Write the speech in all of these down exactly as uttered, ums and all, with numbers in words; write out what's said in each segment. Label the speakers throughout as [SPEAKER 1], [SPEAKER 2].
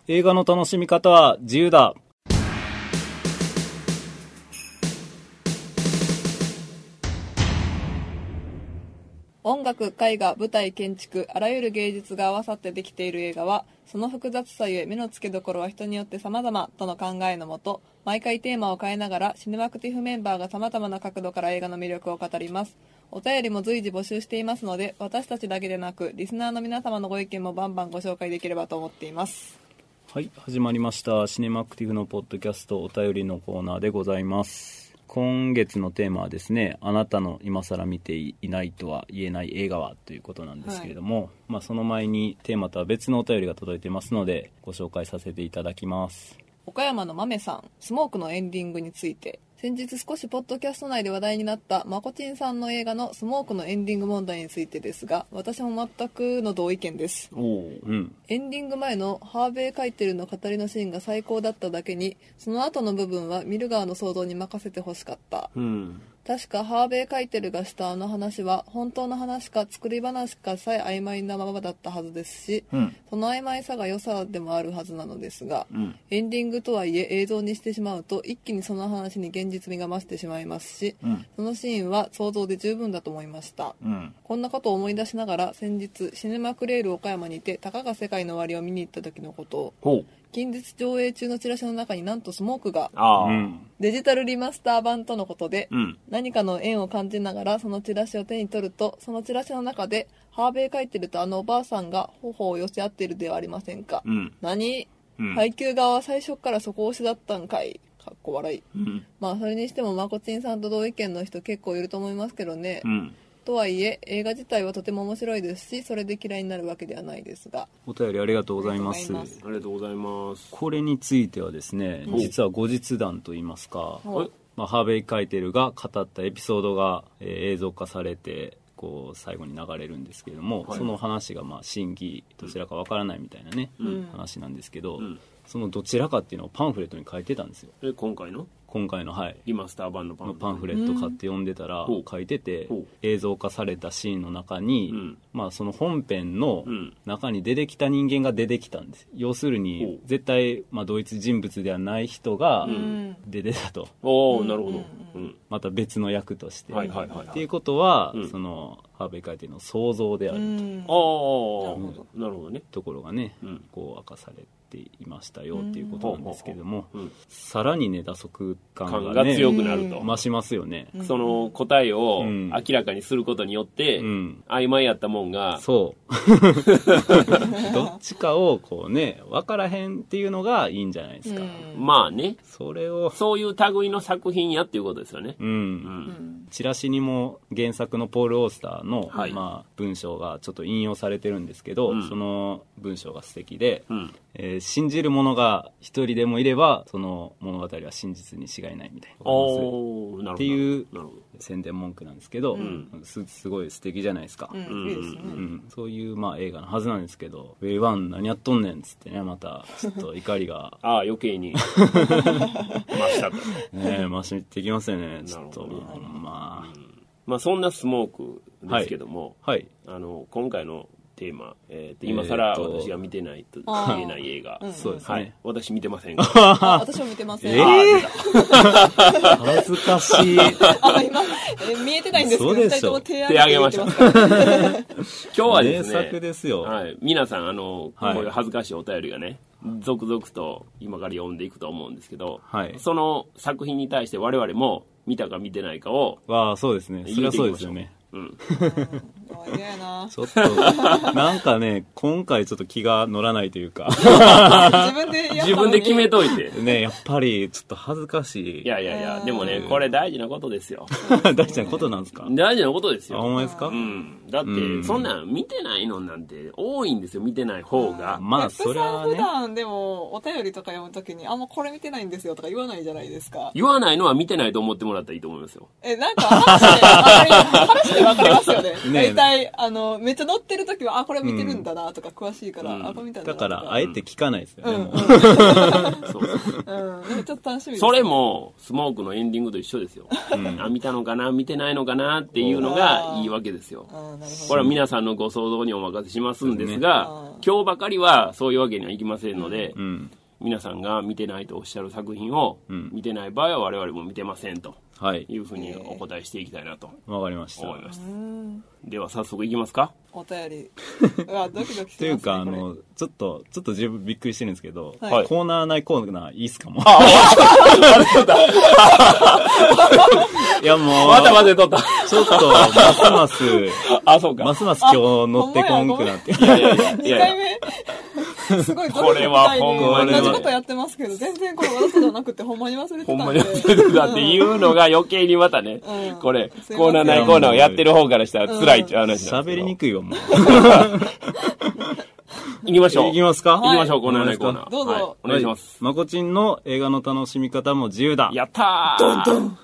[SPEAKER 1] 映画の楽しみ方は自由だ。
[SPEAKER 2] 音楽、絵画、舞台、建築、あらゆる芸術が合わさってできている映画は、その複雑さゆえ目の付けどころは人によって様々との考えのもと、毎回テーマを変えながらシネマクティフメンバーが様々な角度から映画の魅力を語ります。お便りも随時募集していますので、私たちだけでなくリスナーの皆様のご意見もバンバンご紹介できればと思っています。
[SPEAKER 1] はい、始まりましたシネマクティフのポッドキャストお便りのコーナーでございます。今月のテーマはですね、あなたの今更見ていないとは言えない映画はということなんですけれども、はい、まあ、その前にテーマとは別のお便りが届いてますのでご紹介させていただきます。
[SPEAKER 2] 岡山の豆さん、スモークのエンディングについて。先日少しポッドキャスト内で話題になったまこちんさんの映画のスモークのエンディング問題についてですが、私も全くの同意見です。
[SPEAKER 1] お、うん、
[SPEAKER 2] エンディング前のハーベイ・カイテルの語りのシーンが最高だっただけに、その後の部分は見る側の想像に任せてほしかった、
[SPEAKER 1] うん、
[SPEAKER 2] 確かハーベイ・カイテルがしたあの話は本当の話か作り話かさえ曖昧なままだったはずですし、
[SPEAKER 1] うん、
[SPEAKER 2] その曖昧さが良さでもあるはずなのですが、
[SPEAKER 1] うん、
[SPEAKER 2] エンディングとはいえ映像にしてしまうと一気にその話に現実味が増してしまいますし、
[SPEAKER 1] うん、
[SPEAKER 2] そのシーンは想像で十分だと思いました、
[SPEAKER 1] うん、
[SPEAKER 2] こんなことを思い出しながら先日シネマクレール岡山にてたかが世界の終わりを見に行った時のことを、近日上映中のチラシの中になんとスモークが
[SPEAKER 1] あ、うん、
[SPEAKER 2] デジタルリマスター版とのことで、
[SPEAKER 1] うん、
[SPEAKER 2] 何かの縁を感じながらそのチラシを手に取ると、そのチラシの中でハーベイ書いてるとあのおばあさんが頬を寄せ合っているではありませんか、
[SPEAKER 1] うん、
[SPEAKER 2] 何、
[SPEAKER 1] うん、
[SPEAKER 2] 配給側は最初からそこ推しだったんかい、かっこ笑い、
[SPEAKER 1] うん、
[SPEAKER 2] まあそれにしてもまこちんさんと同意見の人結構いると思いますけどね、
[SPEAKER 1] うん、
[SPEAKER 2] とはいえ映画自体はとても面白いですし、それで嫌いになるわけではないですが。
[SPEAKER 1] お便りありがとうございます。
[SPEAKER 3] ありがとうございます。
[SPEAKER 1] これについてはですね、実は後日談といいますか、まあ、ハーベイ・カイテルが語ったエピソードが、えー、映像化されてこう最後に流れるんですけれども、はい、その話がまあ真偽どちらかわからないみたいなね、うん、話なんですけど、うん、そのどちらかっていうのをパンフレットに書いてたんですよ。
[SPEAKER 3] え今回の
[SPEAKER 1] 今回の、はい、
[SPEAKER 3] リマスター版のパンフレット、
[SPEAKER 1] パンフレット買って読んでたら書いてて、映像化されたシーンの中に、うん、まあ、その本編の中に出てきた人間が出てきたんです。要するに絶対、まあ、同一人物ではない人が出てたと、
[SPEAKER 3] うん、おー、なるほど、うん、
[SPEAKER 1] また別の役として、
[SPEAKER 3] はいはいはいはい、
[SPEAKER 1] っていうことは、うん、そのハーベイ・カイテルの想像であると、うん、
[SPEAKER 3] ああ、なるほどね、
[SPEAKER 1] ところがね、うん、こう明かされていましたよっていうことなんですけども、
[SPEAKER 3] うん、
[SPEAKER 1] さらにね打足感が、ね、
[SPEAKER 3] 感が強くなると
[SPEAKER 1] 増しますよね、
[SPEAKER 3] その答えを明らかにすることによって、うん、曖昧やったもんが
[SPEAKER 1] そうどっちかをこうね分からへんっていうのがいいんじゃないですか、
[SPEAKER 3] うん、まあね、
[SPEAKER 1] それを
[SPEAKER 3] そういう類の作品やっていうことですよね、
[SPEAKER 1] うんうん、チラシにも原作のポール・オースターの、はい、まあ、文章がちょっと引用されてるんですけど、うん、その文章が素敵で、うん、えー、信じる者が一人でもいればその物語は真実に違いないみたいなっていう宣伝文句なんですけど、うん、す, すごい素敵じゃないですか、うんうんうん、そういう、まあ、映画のはずなんですけど、ウェイワン何やっとんねんっつってね、またちょっと怒りが
[SPEAKER 3] ああ余計に増したと
[SPEAKER 1] ねえ、増してきますよね、ちょっと、まあ、うん、
[SPEAKER 3] まあそんなスモークですけども、
[SPEAKER 1] はいはい、
[SPEAKER 3] あの今回のテーマ、えー、と今更私が見てないと言えない映画、
[SPEAKER 1] えー、そうですね、
[SPEAKER 3] はい、私見てませんが
[SPEAKER 2] あ、私も見てません、
[SPEAKER 1] えー、恥ずかしい
[SPEAKER 2] あ今、えー、見えてないんですけどふたりとも手挙げてました
[SPEAKER 3] 今日はですね、
[SPEAKER 1] 名作ですよ、
[SPEAKER 3] はい、皆さんあの、はい、こういう恥ずかしいお便りがね続々と今から読んでいくと思うんですけど、はい、その作品に対して我々も見たか見てないかを
[SPEAKER 1] わあ、そうですね、それはそうですよね、
[SPEAKER 3] うん、
[SPEAKER 2] 嫌やな
[SPEAKER 1] ちょっとなんかね今回ちょっと気が乗らないというか
[SPEAKER 2] 自分で
[SPEAKER 3] 自分で決めといて
[SPEAKER 1] ね、やっぱりちょっと恥ずかしい。
[SPEAKER 3] いやいやいや、でもねこれ大事なことですよ
[SPEAKER 1] 大事なことなんですか。
[SPEAKER 3] 大事なことですよ。
[SPEAKER 1] あ、ほんまですか。
[SPEAKER 3] うん、だって、うん、そんなん見てないのなんて多いんですよ、見てない方が。
[SPEAKER 1] まあそれはね、
[SPEAKER 2] 普段でもお便りとか読むときにあんまこれ見てないんですよとか言わないじゃないですか。
[SPEAKER 3] 言わないのは見てないと思ってもらったらいいと思いますよ。
[SPEAKER 2] え、なんか話で分かりますよね。大体回あのめっちゃ乗ってる時はあこれ見てるんだなとか詳しいから、うん、あこれ見たんだなとか
[SPEAKER 1] だからあえて聞かないですよね、うん、もうそう
[SPEAKER 2] うん、ちょっと楽しみです、ね、
[SPEAKER 3] それもスモークのエンディングと一緒ですよ、うん、あ見たのかな見てないのかなっていうのがいいわけですよ。これは皆さんのご想像にお任せしますんですが、ね、今日ばかりはそういうわけにはいきませんので、うん、皆さんが見てないとおっしゃる作品を、うん、見てない場合は我々も見てませんというふうにお答えしていきたいなと
[SPEAKER 1] わかりました
[SPEAKER 3] 思いました。では早速いきますか。
[SPEAKER 2] お便りうわドキドキしますね。
[SPEAKER 1] というかあのちょっとちょっと自分びっくりしてるんですけど、はい、コーナーないコーナーいいっすかもう。いやもう
[SPEAKER 3] まだまだ撮った
[SPEAKER 1] ちょっとますます
[SPEAKER 3] あそうか
[SPEAKER 1] ますます今日乗ってこんくなっていやいやいや
[SPEAKER 2] にかいめすごい
[SPEAKER 3] これはほんま
[SPEAKER 2] に同じことやってますけど全然これわざとじゃなくてほんまに忘れてたんで
[SPEAKER 3] ほんまに忘れてたっていうのが余計にまたね、うん、これコーナーないコーナーをやってる方からしたら辛いって話なんですよ。
[SPEAKER 1] 喋りにくいわもう
[SPEAKER 3] 行きましょう。
[SPEAKER 1] 行きますか、
[SPEAKER 3] はい、行きましょう。コーナーないコーナー
[SPEAKER 2] どうぞ、はい、
[SPEAKER 3] お願いします。
[SPEAKER 1] まこちんの映画の楽しみ方も自由だ。
[SPEAKER 3] やったー
[SPEAKER 2] ドンドン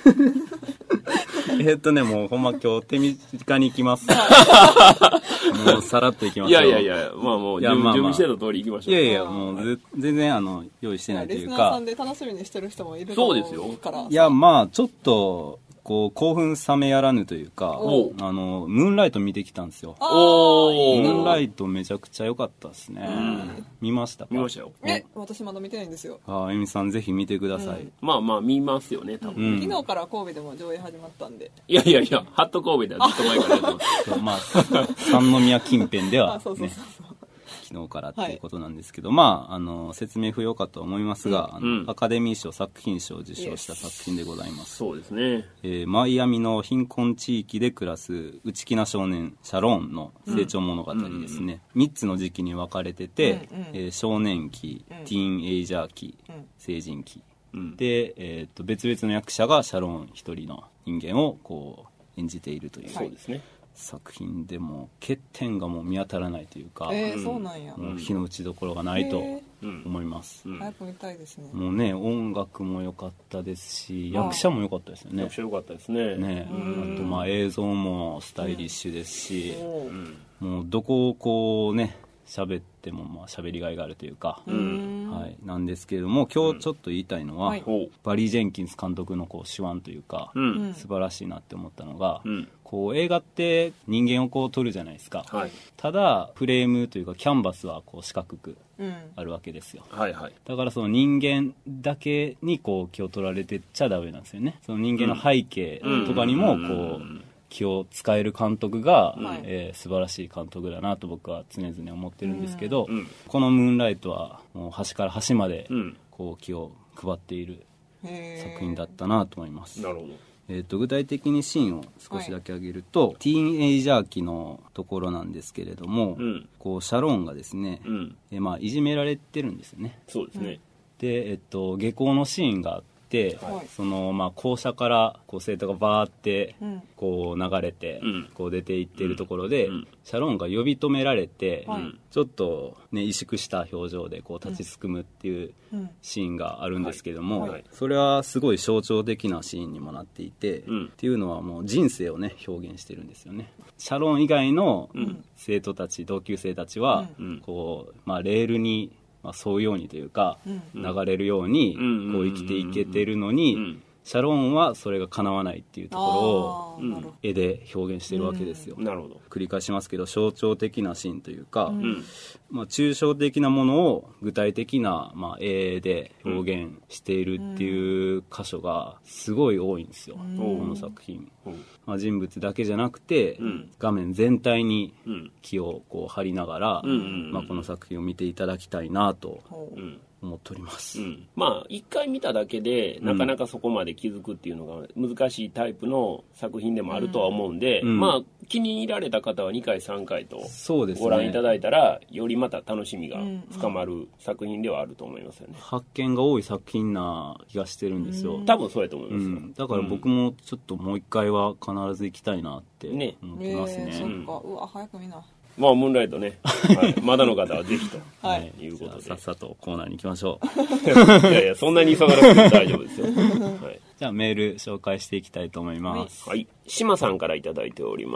[SPEAKER 1] えっとねもうほんま今日手短に行きますもうさらっと行きましょう。
[SPEAKER 3] いやいやいやまあもう準備してた通り行きましょう。
[SPEAKER 1] いやいやもう全然あの用意してないというかリスナ
[SPEAKER 2] ーさんで楽しみにしてる人もいる
[SPEAKER 3] そうですよ
[SPEAKER 2] から
[SPEAKER 1] いやまあちょっとこう興奮冷めやらぬというかあのムーンライト見てきたんですよ。
[SPEAKER 3] お
[SPEAKER 1] ムーンライトめちゃくちゃ良かったですね。見ましたか？
[SPEAKER 3] 見ましたよ。
[SPEAKER 2] え私まだ見てないんですよ。
[SPEAKER 1] ああえみさんぜひ見てください、うん、
[SPEAKER 3] まあまあ見ますよね多分、
[SPEAKER 2] うん、昨日から神戸でも上映始まったんで
[SPEAKER 3] いやいやいやハット神戸ではずっと前からやってます
[SPEAKER 1] まあ三宮近辺ではね
[SPEAKER 2] そうそうそうそう
[SPEAKER 1] 昨日からっていうことなんですけど、はい、まああの説明不要かと思いますが、うん、あのアカデミー賞作品賞を受賞した作品でございます。
[SPEAKER 3] そうですね、え
[SPEAKER 1] ー、マイアミの貧困地域で暮らす内気な少年シャローンの成長物語ですね、うん、みっつの時期に分かれてて、うんうんえー、少年期、うん、ティーンエイジャー期、うん、成人期、うん、で、えー、と別々の役者がシャローン一人の人間をこう演じているという、
[SPEAKER 3] そうですね
[SPEAKER 1] 作品でも欠点がもう見当たらないというか、
[SPEAKER 2] えー、そうなんや
[SPEAKER 1] もう日の打ちどころがないと思います、
[SPEAKER 2] えーうん、早く見たいですね。
[SPEAKER 1] もうね音楽も良かったですし役者も良かったですよね。
[SPEAKER 3] 役者良かったですね。
[SPEAKER 1] ねあとまあ映像もスタイリッシュですし、うん、もうどこをこうね喋ってもまあ喋りがいがあるというか、うんはい、なんですけれども今日ちょっと言いたいのは、うんはい、バリー・ジェンキンス監督のこう手腕というか、うん、素晴らしいなって思ったのが、うん、こう映画って人間をこう撮るじゃないですか、はい、ただフレームというかキャンバスはこう四角くあるわけですよ、うんはいはい、だからその人間だけにこう気を取られてっちゃダメなんですよね。その人間の背景とかにもこう気を使える監督が、はいえー、素晴らしい監督だなと僕は常々思ってるんですけど、うん、このムーンライトはもう端から端までこう気を配っている作品だったなと思います。
[SPEAKER 3] なるほど。
[SPEAKER 1] えー、と具体的にシーンを少しだけ挙げると、はい、ティーンエイジャー期のところなんですけれども、うん、こうシャローンがですね、うんえーまあ、いじめられてるんですよね。
[SPEAKER 3] そうですね。
[SPEAKER 1] で、えっと、下校のシーンがあってはい、そのまあ校舎からこう生徒がバーってこう流れてこう出ていっているところで、うん、シャローンが呼び止められて、うん、ちょっとね萎縮した表情でこう立ちすくむっていうシーンがあるんですけども、はいはい、それはすごい象徴的なシーンにもなっていて、うん、っていうのはもう人生をね表現してるんですよね。シャローン以外の生徒たち、同級生たちはこう、まあ、レールにまあ、沿うようにというか、うん、流れるようにこう生きていけてるのに、うん、シャローンはそれが叶わないっていうところを絵で表現してるわけですよ、うん、
[SPEAKER 3] なるほど。
[SPEAKER 1] 繰り返しますけど象徴的なシーンというか、うんまあ、抽象的なものを具体的な、まあ、絵で表現しているっていう箇所がすごい多いんですよ、うん、この作品、うんまあ、人物だけじゃなくて、うん、画面全体に気をこう張りながら、うんまあ、この作品を見ていただきたいなと思っております、うん、
[SPEAKER 3] まあ一回見ただけでなかなかそこまで気づくっていうのが難しいタイプの作品でもあるとは思うんで、うん、まあ気に入られた方はにかいさんかいとご覧いただいたらよりまた楽しみが深まる作品ではあると思いますよね。
[SPEAKER 1] 発見が多い作品な気がしてるんですよ。
[SPEAKER 3] 多分そうやと思いますよ、うん、
[SPEAKER 1] だから僕もちょっともう一回は必ず行きたいなって思ってますね。
[SPEAKER 2] ねえー、そっか、うわ早く見な。
[SPEAKER 3] まあムーンライトね、はい、まだの方はぜひと、はい、いうことで
[SPEAKER 1] さっさとコーナーに行きましょ
[SPEAKER 3] ういやいやそんなに急がなくても大丈夫ですよ、はい、
[SPEAKER 1] じゃあメール紹介していきたいと思います。
[SPEAKER 3] はい、島さんからいただいております。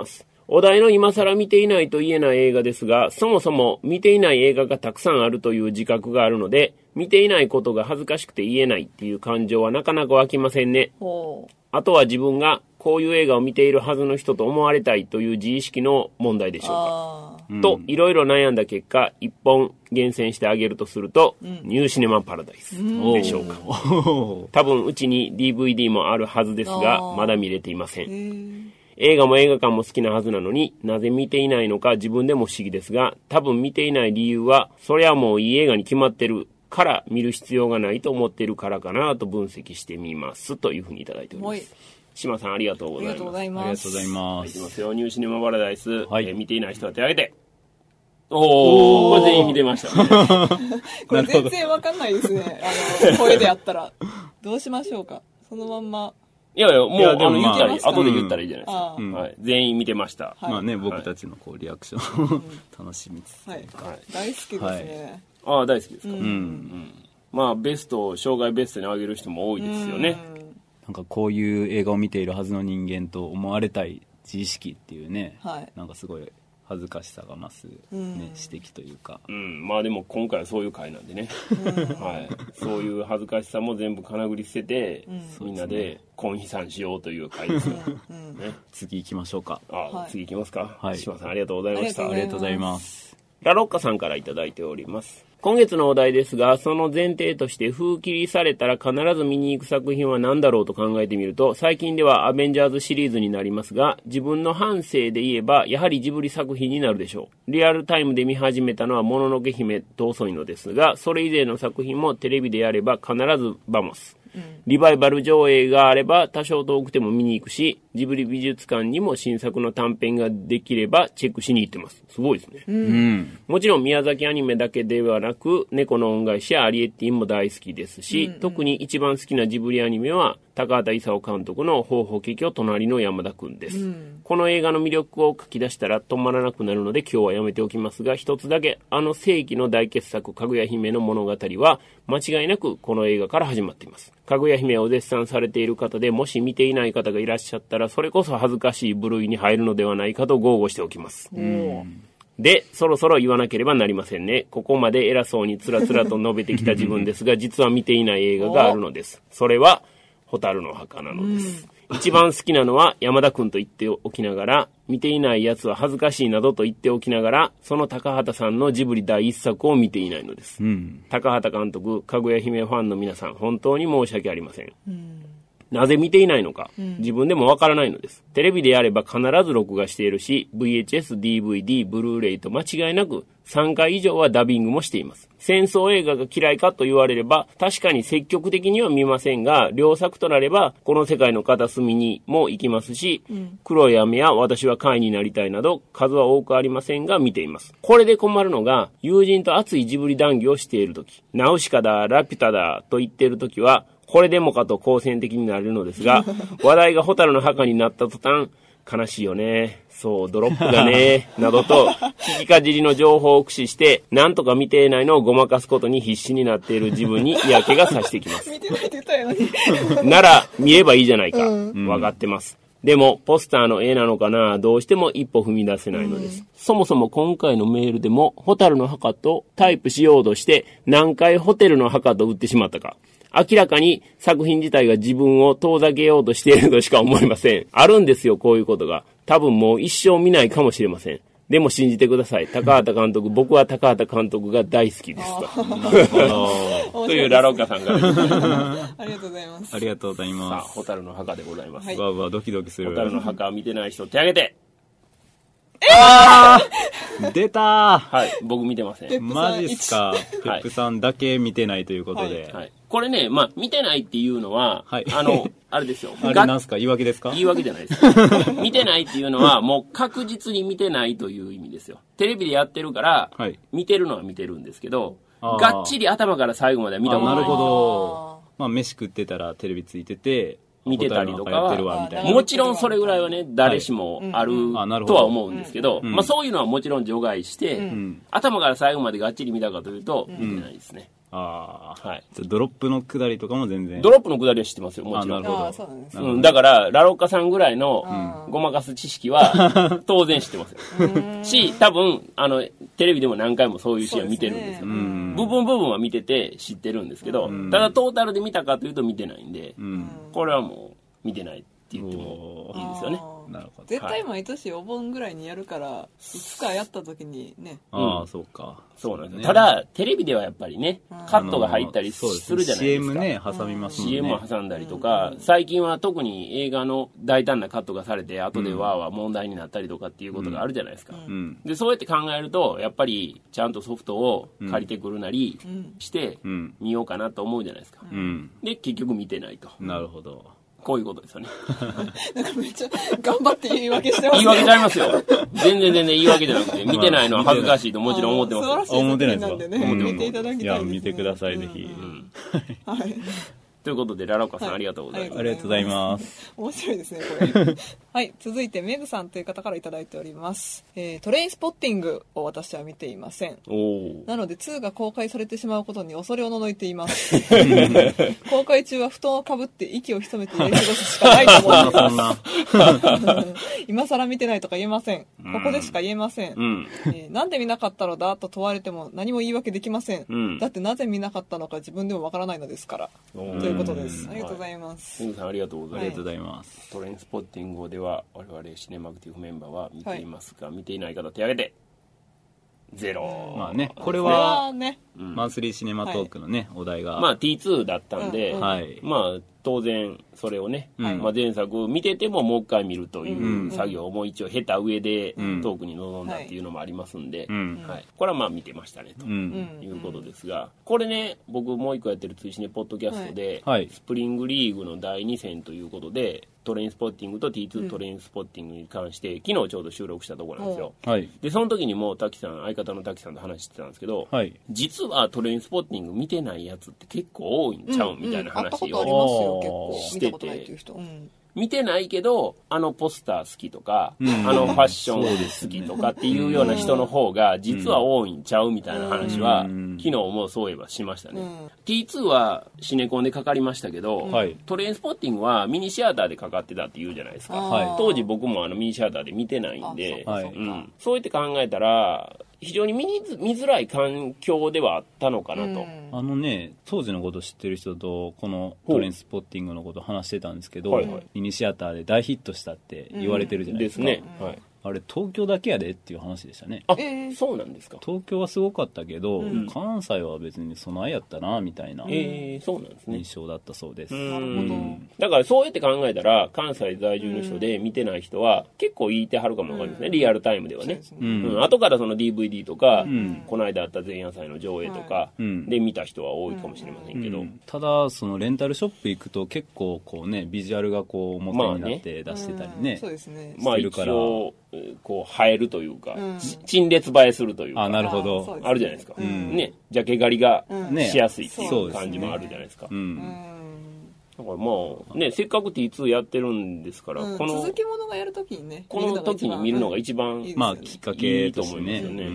[SPEAKER 3] お題の今更見ていないと言えない映画ですが、そもそも見ていない映画がたくさんあるという自覚があるので、見ていないことが恥ずかしくて言えないっていう感情はなかなか湧きませんね。あとは自分がこういう映画を見ているはずの人と思われたいという自意識の問題でしょうか。と、いろいろ悩んだ結果、一本厳選してあげるとすると、うん、ニューシネマパラダイスでしょうか。多分うちに ディーブイディー もあるはずですが、まだ見れていません。映画も映画館も好きなはずなのになぜ見ていないのか自分でも不思議ですが、多分見ていない理由はそりゃもういい映画に決まってるから見る必要がないと思っているからかなと分析してみますというふうにいただいております。島さんありがとうございます。
[SPEAKER 2] ありがとうございます。
[SPEAKER 1] ありがとうございます。
[SPEAKER 3] いきますよ。ニューシネマパラダイス、はい、えー、見ていない人は手を挙げて。
[SPEAKER 2] お
[SPEAKER 3] おー、これ全員見てました、ね、
[SPEAKER 2] これ全然わかんないですね。あの声でやったらどうしましょうか。そのまんま。
[SPEAKER 3] いやいや、もう、あの、言ったらいい。後で言ったらいいじゃないですか。うん、はい。全員見てました。
[SPEAKER 1] はい、まあね、僕たちのこう、リアクションを楽しみつつ。
[SPEAKER 2] はい。大好きですね。はい、
[SPEAKER 3] ああ、大好きですか。うん。うん、まあ、ベスト、生涯ベストに上げる人も多いですよね。
[SPEAKER 1] なんかこういう映画を見ているはずの人間と思われたい自意識っていうね。はい。なんかすごい。恥ずかしさが増す、ね、うん、指摘というか、
[SPEAKER 3] うん、まあでも今回はそういう回なんでね、うんはい、そういう恥ずかしさも全部かなぐり捨てて、うん、みんなで根悲惨しようという回ですよ、
[SPEAKER 1] うんね、次行きましょうか。
[SPEAKER 3] あ、はい、次行きますか、はい、島さんあ
[SPEAKER 1] りがとうございました。ありがとうございます。
[SPEAKER 3] ラロッカさんからいただいております。今月のお題ですが、その前提として封切りされたら必ず見に行く作品は何だろうと考えてみると、最近ではアベンジャーズシリーズになりますが、自分の半生で言えばやはりジブリ作品になるでしょう。リアルタイムで見始めたのはもののけ姫と遅いのですが、それ以前の作品もテレビでやれば必ずバモス。リバイバル上映があれば多少遠くても見に行くし、ジブリ美術館にも新作の短編ができればチェックしに行ってます。すごいですね、うん、もちろん宮崎アニメだけではなく、猫の恩返しやアリエッティンも大好きですし、うんうん、特に一番好きなジブリアニメは高畑勲監督の方法華経隣の山田くんです、うん、この映画の魅力を書き出したら止まらなくなるので今日はやめておきますが、一つだけ、あの世紀の大傑作かぐや姫の物語は間違いなくこの映画から始まっています。かぐや姫を絶賛されている方で、もし見ていない方がいらっしゃったら、それこそ恥ずかしい部類に入るのではないかと豪語しておきます。うんで、そろそろ言わなければなりませんね。ここまで偉そうにつらつらと述べてきた自分ですが、実は見ていない映画があるのです。それは、蛍の墓なのです。一番好きなのは山田くんと言っておきながら、見ていないやつは恥ずかしいなどと言っておきながら、その高畑さんのジブリ第一作を見ていないのです。うん、高畑監督、かぐや姫ファンの皆さん、本当に申し訳ありません。うんなぜ見ていないのか、自分でもわからないのです。テレビでやれば必ず録画しているし、ブイエイチエス、ディーブイディー、ブルーレイと間違いなくさんかい以上はダビングもしています。戦争映画が嫌いかと言われれば、確かに積極的には見ませんが、良作となれば、この世界の片隅にも行きますし、うん、黒い雨や私は貝になりたいなど、数は多くありませんが見ています。これで困るのが、友人と熱いジブリ談義をしているとき、ナウシカだ、ラピュタだと言っているときは、これでもかと好戦的になるのですが、話題が蛍の墓になった途端、悲しいよね、そうドロップだねなどと聞きかじりの情報を駆使してなんとか見ていないのをごまかすことに必死になっている自分に嫌気がさしてきます
[SPEAKER 2] 見てないって言ったよに
[SPEAKER 3] なら見ればいいじゃないか、うん、分かってます。でもポスターの絵なのかな、どうしても一歩踏み出せないのです、うん、そもそも今回のメールでも蛍の墓とタイプしようとして何回ホテルの墓と打ってしまったか、明らかに作品自体が自分を遠ざけようとしているとしか思いません。あるんですよ、こういうことが。多分もう一生見ないかもしれません。でも信じてください。高畑監督、僕は高畑監督が大好きですと。というラロッカさんが、
[SPEAKER 2] ね、ありがとうございます。
[SPEAKER 1] ありがとうございます。さあ、
[SPEAKER 3] 蛍の墓でございます。
[SPEAKER 1] はい、わわドキドキする。
[SPEAKER 3] 蛍の墓を見てない人手挙げて。
[SPEAKER 1] あー出たー。
[SPEAKER 3] はい、僕見てません。
[SPEAKER 1] マジっすか。ペップさんだけ見てないということで、はいはい、
[SPEAKER 3] これね、まあ見てないっていうのは、はい、あのあれですよ。
[SPEAKER 1] あれなんすか、言い訳ですか？
[SPEAKER 3] 言い訳じゃないです見てないっていうのはもう確実に見てないという意味ですよ。テレビでやってるから、はい、見てるのは見てるんですけど、がっちり頭から最後までは見たことない。
[SPEAKER 1] なるほど。まあ飯食ってたらテレビついてて
[SPEAKER 3] 見てたりとかは、もちろんそれぐらいはね、誰しもあるとは思うんですけど、まあそういうのはもちろん除外して、頭から最後までがっちり見たかというと、見てないですね。
[SPEAKER 1] ああ、
[SPEAKER 3] はい。
[SPEAKER 1] ドロップの下りとかも全然。
[SPEAKER 3] ドロップの下りは知ってますよ、もちろん。
[SPEAKER 1] なるほど。
[SPEAKER 2] あそうなんですね。
[SPEAKER 3] うん、だから、ラロッカさんぐらいのごまかす知識は当然知ってますよ。し、多分、あの、テレビでも何回もそういうシーンは見てるんですよ。
[SPEAKER 2] そうですね
[SPEAKER 3] 部分部分は見てて知ってるんですけど、ただトータルで見たかというと見てないんで、これはもう見てないって言ってもいいですよね。
[SPEAKER 1] なるほど。
[SPEAKER 2] 絶対毎年お盆ぐらいにやるから、いつかやった時にね。
[SPEAKER 1] ああ、そうか。
[SPEAKER 3] そうなんですね。ただ、テレビではやっぱりね、カットが入ったりするじゃないですか。
[SPEAKER 1] シーエム ね、挟みますもんね。
[SPEAKER 3] シーエム も挟んだりとか、最近は特に映画の大胆なカットがされて、後でわーわー問題になったりとかっていうことがあるじゃないですか。で、そうやって考えると、やっぱりちゃんとソフトを借りてくるなりして見ようかなと思うじゃないですか。で、結局見てないと。
[SPEAKER 1] なるほど。
[SPEAKER 3] こういうことですよね。
[SPEAKER 2] なんかめっちゃ頑張って言い訳してますね。
[SPEAKER 3] 言い訳ちゃいますよ。全然全然言い訳じゃなくて、見てないのは恥ずかしいともちろん思ってますよ。
[SPEAKER 2] 素晴らしい
[SPEAKER 1] 思ってないですか。
[SPEAKER 2] 作品なんでね、見ていただきたいですね。
[SPEAKER 1] いや、見てください、ぜひ。
[SPEAKER 2] はい。
[SPEAKER 3] ということで、ラロッカさん、ありがとうございます。
[SPEAKER 1] ありがとうございます。
[SPEAKER 2] 面白いですね、これ。はい、続いてメグさんという方からいただいております。えー、トレインスポッティングを私は見ていません。
[SPEAKER 3] お
[SPEAKER 2] なのでにが公開されてしまうことに恐れをののいています。公開中は布団をかぶって息を潜めてやり過ごすしかないと思います。今更見てないとか言えません。ここでしか言えません。うんえー、なんで見なかったのだと問われても何も言い訳できません。うん、だってなぜ見なかったのか自分でもわからないのですから。ということです。ありがとうございます。
[SPEAKER 3] メグさんありがとうございます。
[SPEAKER 1] ありがとうございます。
[SPEAKER 3] トレインスポッティングでは我々シネマクティブメンバーは見ていますが、はい、見ていない方手挙げてゼロ。
[SPEAKER 1] まあね、これはね、マンスリーシネマトークのね、はい、お題が
[SPEAKER 3] まあ ティーツー だったんで、
[SPEAKER 2] うん
[SPEAKER 3] はい、まあ当然それをね、はいまあ、前作見ててももう一回見るという作業をもう一応経た上でトークに臨んだっていうのもありますんで、うんはい、これはまあ見てましたねということですが、これね僕もう一個やってる追試ねポッドキャストで、はい、スプリングリーグのだいに戦ということでトレインスポッティングと ティーツー トレインスポッティングに関して、うん、昨日ちょうど収録したところなんですよ、はい、でその時にも滝さん相方の滝さんと話してたんですけど、はい、実はトレインスポッティング見てないやつって結構多いんちゃうみたいな話をしてて、見てないけどあのポスター好きとか、うん、あのファッション好きとかっていうような人の方が実は多いんちゃうみたいな話は、うん、昨日もそういえばしましたね、うん、ティーツー はシネコンでかかりましたけど、はい、トレインスポッティングはミニシアターでかかってたって言うじゃないですか、はい、当時僕もあのミニシアターで見てないんで、はいうん、そうやって考えたら非常に見に見づらい環境ではあったのかなと、うん、
[SPEAKER 1] あのね当時のこと知ってる人とこのトレインスポッティングのこと話してたんですけど、はいはい、ミニシアターで大ヒットしたって言われてるじゃないですか、うん、ですね、はいあれ東京だけやでっていう話でしたね。
[SPEAKER 3] あ、えー、そうなんですか。
[SPEAKER 1] 東京はすごかったけど、うん、関西は別に備えやったなみたいな、
[SPEAKER 3] えー、そうなんですね、
[SPEAKER 1] 印象だったそうです。
[SPEAKER 3] なるほど。だからそうやって考えたら関西在住の人で見てない人は結構言いてはるかもわかりますね、うん、リアルタイムではね、うんうん、後からその ディーブイディー とか、うん、この間あった前夜祭の上映とかで見た人は多いかもしれませんけど、うんうん、
[SPEAKER 1] ただそのレンタルショップ行くと結構こうねビジュアルがこう表になって出してたりね、
[SPEAKER 2] そうですね、
[SPEAKER 3] まあ一応こう映えるというか、うん、陳列映えするというか、
[SPEAKER 1] あ、なるほど、
[SPEAKER 3] あるじゃないですか、うんね、ジャケ狩りがしやすいっていう感じもあるじゃないですか、うん、だからまあね、せっかく ティーツー やってるんですから、
[SPEAKER 2] うん、この続きものがやるときにね、
[SPEAKER 3] この時に見るのが一番、
[SPEAKER 1] うん、まあきっかけ
[SPEAKER 3] いいと思いますよね、うん、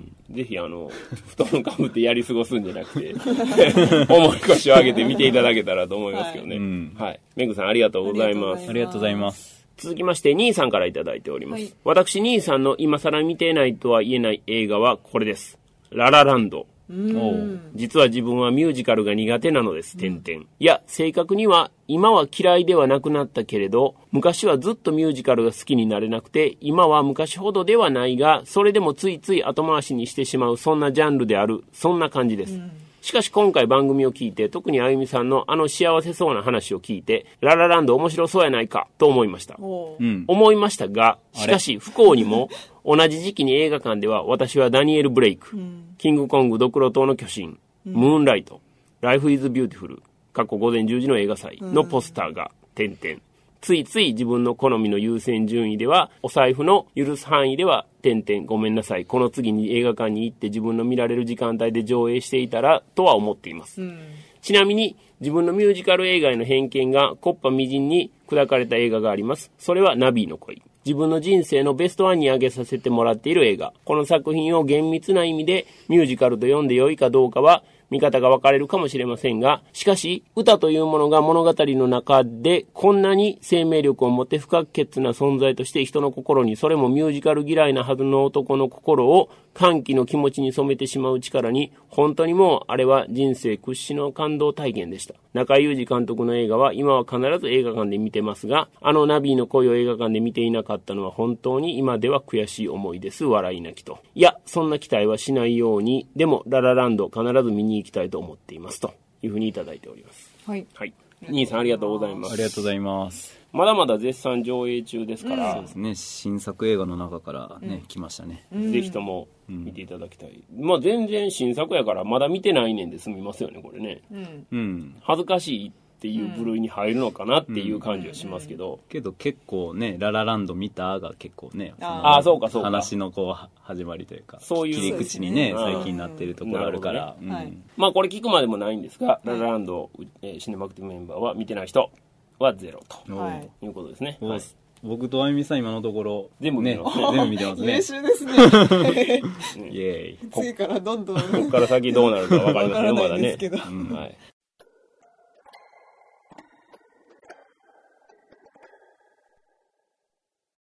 [SPEAKER 3] ぜひあの布団かぶってやり過ごすんじゃなくて重い腰を上げて見ていただけたらと思いますけどね、はいうんはい、メグさんありがとうございます。
[SPEAKER 1] ありがとうございます。
[SPEAKER 3] 続きまして兄さんからいただいております、はい、私兄さんの今更見ていないとは言えない映画はこれです。ララランド。うん実は自分はミュージカルが苦手なのです、点々。いや正確には今は嫌いではなくなったけれど昔はずっとミュージカルが好きになれなくて今は昔ほどではないがそれでもついつい後回しにしてしまうそんなジャンルである、そんな感じです、うんしかし今回番組を聞いて特にあゆみさんのあの幸せそうな話を聞いてララランド面白そうやないかと思いました、うん、思いましたがしかし不幸にも同じ時期に映画館では私はダニエル・ブレイク、うん、キングコングドクロ島の巨神、うん、ムーンライト、ライフ・イズ・ビューティフル過去午前じゅうじの映画祭のポスターが点々ついつい自分の好みの優先順位ではお財布の許す範囲では点々ごめんなさいこの次に映画館に行って自分の見られる時間帯で上映していたらとは思っています、うん、ちなみに自分のミュージカル映画への偏見が木っ端みじんに砕かれた映画があります。それはナビーの恋。自分の人生のベストワンに挙げさせてもらっている映画。この作品を厳密な意味でミュージカルと読んで良いかどうかは見方が分かれるかもしれませんが、しかし歌というものが物語の中でこんなに生命力を持って不可欠な存在として人の心に、それもミュージカル嫌いなはずの男の心を歓喜の気持ちに染めてしまう力に、本当にもうあれは人生屈指の感動体験でした。中井裕二監督の映画は今は必ず映画館で見てますが、あのナビーの恋を映画館で見ていなかったのは本当に今では悔しい思いです。笑い泣きと。いや、そんな期待はしないように、でもララランド必ず見に行きたいと思っていますというふうにいただいております。
[SPEAKER 2] はい。
[SPEAKER 3] はい。兄さんありがとうございます。
[SPEAKER 1] ありがとうございます。
[SPEAKER 3] まだまだ絶賛上映中ですから、
[SPEAKER 1] うん、そうですね、新作映画の中からね、うん、来ましたね、
[SPEAKER 3] うん、ぜひとも見ていただきたい、うん、まあ全然新作やからまだ見てないねんで済みますよねこれね、うん、恥ずかしいっていう部類に入るのかなっていう感じはしますけど、うん、
[SPEAKER 1] けど結構ねララランド見たが結構ね、
[SPEAKER 3] ああそうかそうか、
[SPEAKER 1] 話のこう始まりというかそういう切り口にね最近なってるところあるから、
[SPEAKER 3] ね、うんはい、まあこれ聞くまでもないんですが、ララランド、えー、シネマクティブメンバーは見てない人はゼロということですね、はい、
[SPEAKER 1] 僕とあゆみさん今のところ
[SPEAKER 3] 全部見てますね、
[SPEAKER 1] ね全部見てますね
[SPEAKER 2] 優秀ですね
[SPEAKER 1] イエーイ
[SPEAKER 2] 次からどんどん
[SPEAKER 3] ここから先どうなるか分かりませんよまだね、うんはい